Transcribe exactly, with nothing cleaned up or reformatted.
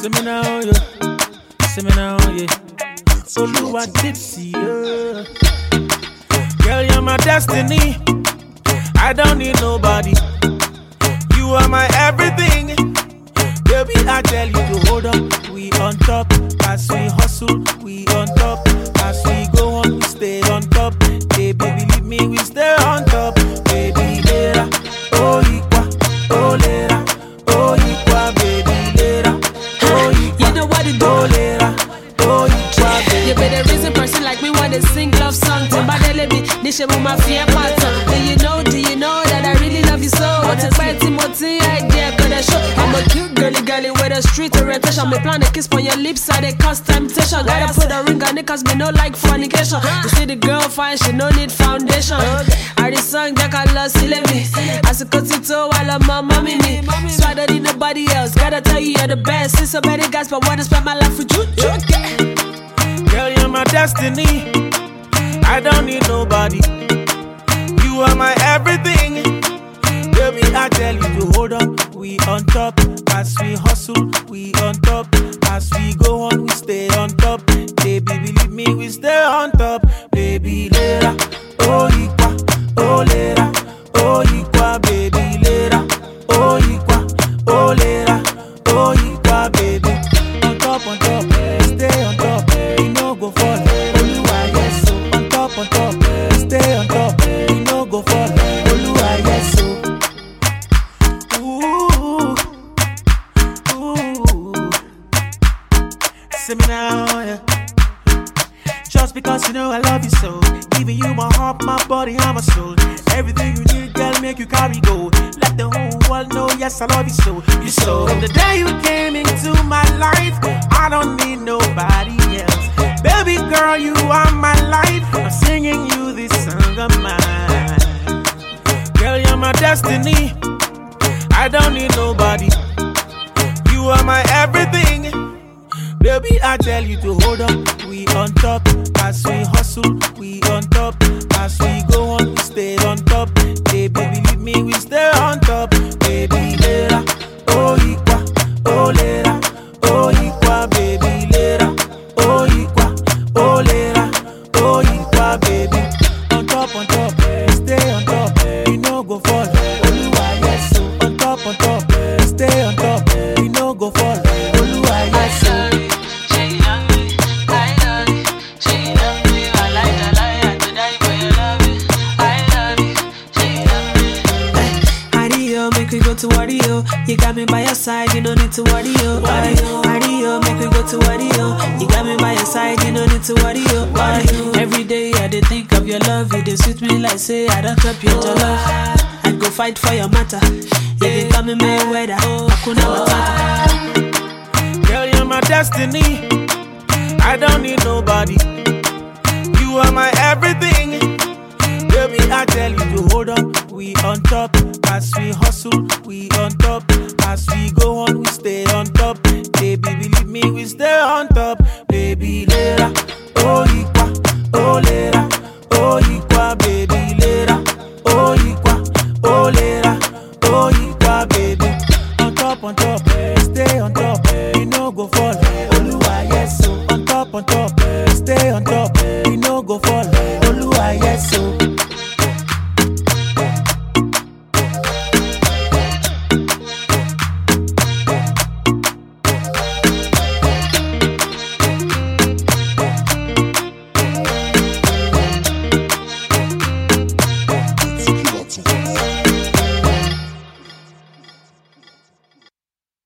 See me now, yeah. See me now, yeah. Oluwa tipsy, yeah. Girl, you're my destiny. I don't need nobody. You are my everything. Baby, I tell you to hold up. We on top. As we hustle, we on top. As we go on, we stay on top. Hey, baby, believe me, we stay on top. Baby, later. Oh, equa. Oh, later. Oh, equa, baby, later. Oh, equa. You know what it do? Oh, later. Oh, equa, baby. You be the reason person like me want to sing love songs. Somebody me, this shit with my fear pattern. Do you know, do you know that I really love you so? What's a bad Timothy idea? Gonna show I'm a cute girly girly with a street orientation. Me plan a kiss for your lips, so they cause temptation. Gotta put a ring on it cause me no like fornication. You see the girl fine, she no need foundation. I the song that I love, silly me. As a cut it to while I'm my mommy me. So I don't need nobody else. Gotta tell you you're the best. See so many guys, but wanna spend my life with you. Girl, you're my destiny. I don't need nobody. You are my everything. Baby, I tell you to hold up. We on top. As we hustle, we on top. As we go on, we stay on top. Baby, believe me, we stay on top. Baby, later. Oh, equa. Oh, later. Oh, equa, baby, later. Oh, equa. Oh, later. Oh, equa, baby. On top, on top. Stay on top. We no go fall. Oluwa, yes, so. On top, on top. Stay on top. We no go fall. Oluwa, yes, so. Ooh, ooh. See me now, yeah. Just because you know I love you so. Giving you my heart, my body, and my soul. Everything you need, girl, make you carry go. Let the whole world know, yes, I love you so. You so. From the day you came into my life, I don't need nobody else. Baby girl, you are my life. I'm singing you this song of mine. Girl, you're my destiny. I don't need nobody. You are my everything. Baby, I tell you to hold up. We on top. As we hustle, we on top. As we go on, we stay on top. Hey, baby, believe me, we stay on top. Baby, later. Oh, equa. Oh, later. Oh, equa, baby, later. Oh, equa. Oh, later. Oh, equa, baby. On top, on top. Stay on top. We no go fall. Oluwa, yes, so. On top, on top. Stay on top. We no go fall. Oluwa, yes, so. Make we go to Wario. You got me by your side, you don't need to worry, yo. Wario, make we go to Wario. You got me by your side, you don't need to worry, yo. Every day I dey think of your love, you dey sweet me like say I don't drop your love. I go fight for your matter. You dey call me Mayweather, Hakuna Matata. Girl, you're my destiny. I don't need nobody. You are my everything. Baby, I tell you to hold up. We on top. As we hustle, we on top. As we go on, we stay on top. Baby, believe me, we stay on top. Baby, later. Oh, equa. Oh, later. Oh, equa, baby, later. Oh, equa. Oh, later. Oh, equa, baby. On top, on top.